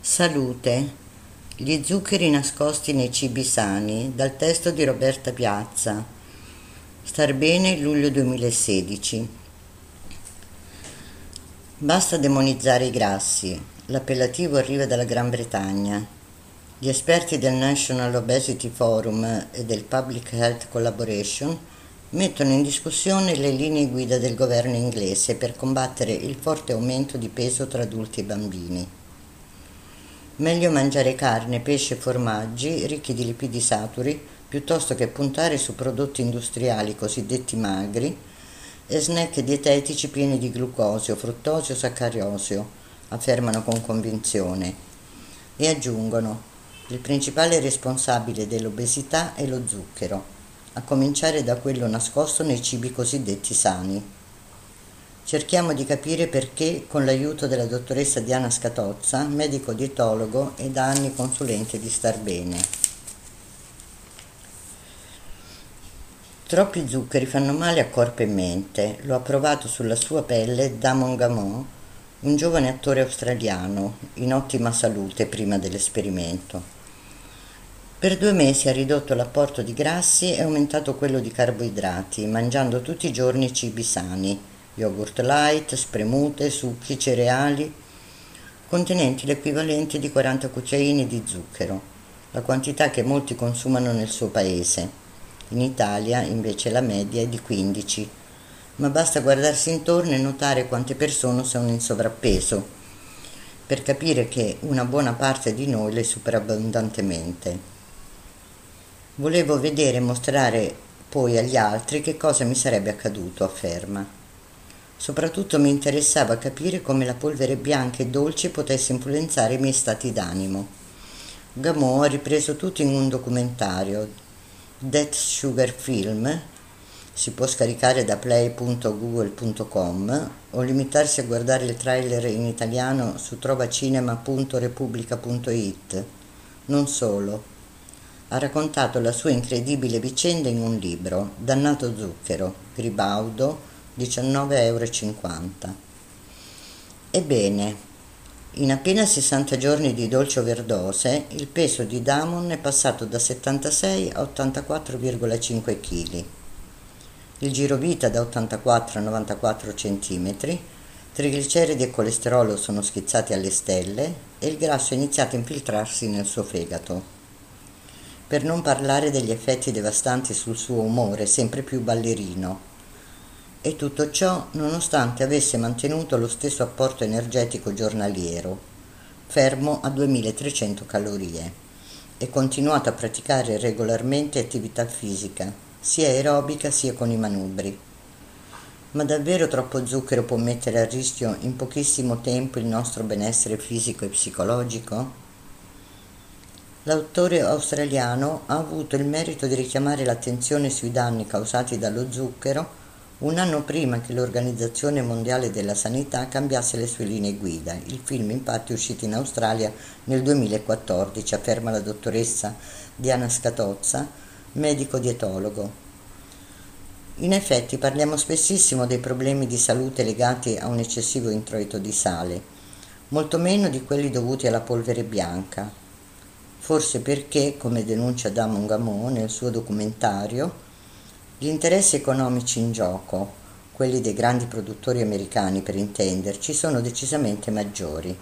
Salute. Gli zuccheri nascosti nei cibi sani, dal testo di Roberta Piazza. Star bene, luglio 2016. Basta demonizzare i grassi. L'appellativo arriva dalla Gran Bretagna. Gli esperti del National Obesity Forum e del Public Health Collaboration mettono in discussione le linee guida del governo inglese per combattere il forte aumento di peso tra adulti e bambini. Meglio mangiare carne, pesce e formaggi ricchi di lipidi saturi piuttosto che puntare su prodotti industriali cosiddetti magri e snack dietetici pieni di glucosio, fruttosio, saccarosio, affermano con convinzione. E aggiungono: il principale responsabile dell'obesità è lo zucchero, a cominciare da quello nascosto nei cibi cosiddetti sani. Cerchiamo di capire perché con l'aiuto della dottoressa Diana Scatozza, medico dietologo e da anni consulente di Star Bene. Troppi zuccheri fanno male a corpo e mente, lo ha provato sulla sua pelle Damon Gamon, un giovane attore australiano, in ottima salute prima dell'esperimento. Per 2 mesi ha ridotto l'apporto di grassi e aumentato quello di carboidrati, mangiando tutti i giorni cibi sani, yogurt light, spremute, succhi, cereali, contenenti l'equivalente di 40 cucchiaini di zucchero, la quantità che molti consumano nel suo paese. In Italia invece la media è di 15, ma basta guardarsi intorno e notare quante persone sono in sovrappeso, per capire che una buona parte di noi le supera abbondantemente. Volevo vedere e mostrare poi agli altri che cosa mi sarebbe accaduto, afferma. Soprattutto mi interessava capire come la polvere bianca e dolce potesse influenzare i miei stati d'animo. Gameau ha ripreso tutto in un documentario, Death Sugar Film, si può scaricare da play.google.com o limitarsi a guardare il trailer in italiano su trovacinema.repubblica.it. Non solo. Ha raccontato la sua incredibile vicenda in un libro, Dannato zucchero, Gribaudo, 19,50 €. Ebbene, in appena 60 giorni di dolce overdose, il peso di Damon è passato da 76 a 84,5 kg, il girovita da 84 a 94 cm, trigliceridi e colesterolo sono schizzati alle stelle e il grasso è iniziato a infiltrarsi nel suo fegato. Per non parlare degli effetti devastanti sul suo umore, sempre più ballerino. E tutto ciò nonostante avesse mantenuto lo stesso apporto energetico giornaliero, fermo a 2300 calorie, e continuato a praticare regolarmente attività fisica, sia aerobica sia con i manubri. Ma davvero troppo zucchero può mettere a rischio in pochissimo tempo il nostro benessere fisico e psicologico? L'autore australiano ha avuto il merito di richiamare l'attenzione sui danni causati dallo zucchero 1 anno prima che l'Organizzazione Mondiale della Sanità cambiasse le sue linee guida. Il film infatti è uscito in Australia nel 2014, afferma la dottoressa Diana Scatozza, medico dietologo. In effetti parliamo spessissimo dei problemi di salute legati a un eccessivo introito di sale, molto meno di quelli dovuti alla polvere bianca. Forse perché, come denuncia Damon Gamon nel suo documentario, gli interessi economici in gioco, quelli dei grandi produttori americani per intenderci, sono decisamente maggiori.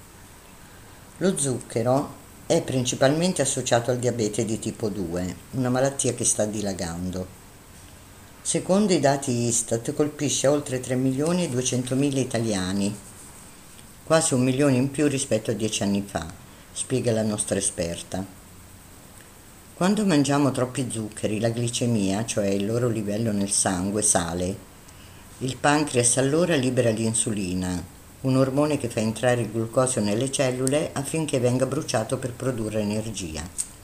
Lo zucchero è principalmente associato al diabete di tipo 2, una malattia che sta dilagando. Secondo i dati Istat colpisce oltre 3.200.000 italiani, quasi 1 milione in più rispetto a 10 anni fa, spiega la nostra esperta. Quando mangiamo troppi zuccheri, la glicemia, cioè il loro livello nel sangue, sale. Il pancreas allora libera l'insulina, un ormone che fa entrare il glucosio nelle cellule affinché venga bruciato per produrre energia.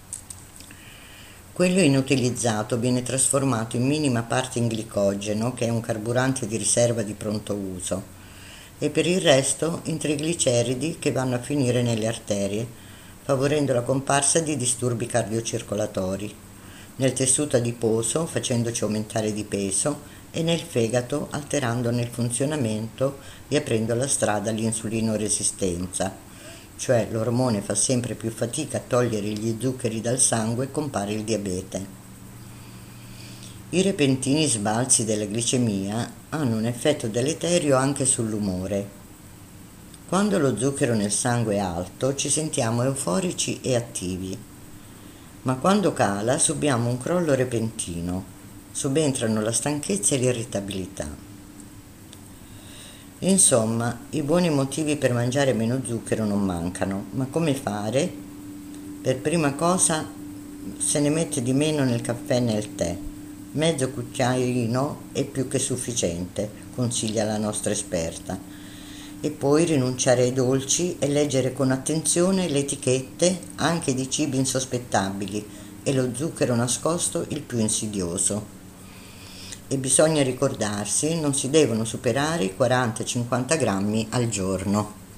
Quello inutilizzato viene trasformato in minima parte in glicogeno, che è un carburante di riserva di pronto uso, e per il resto in trigliceridi che vanno a finire nelle arterie, favorendo la comparsa di disturbi cardiocircolatori, nel tessuto adiposo facendoci aumentare di peso e nel fegato alterandone il funzionamento e aprendo la strada all'insulinoresistenza, cioè l'ormone fa sempre più fatica a togliere gli zuccheri dal sangue e compare il diabete. I repentini sbalzi della glicemia hanno un effetto deleterio anche sull'umore. Quando lo zucchero nel sangue è alto ci sentiamo euforici e attivi, ma quando cala subiamo un crollo repentino, subentrano la stanchezza e l'irritabilità. Insomma, i buoni motivi per mangiare meno zucchero non mancano, ma come fare? Per prima cosa se ne mette di meno nel caffè e nel tè. Mezzo cucchiaino è più che sufficiente, consiglia la nostra esperta. E poi rinunciare ai dolci e leggere con attenzione le etichette anche di cibi insospettabili e lo zucchero nascosto il più insidioso. E bisogna ricordarsi, non si devono superare i 40-50 grammi al giorno.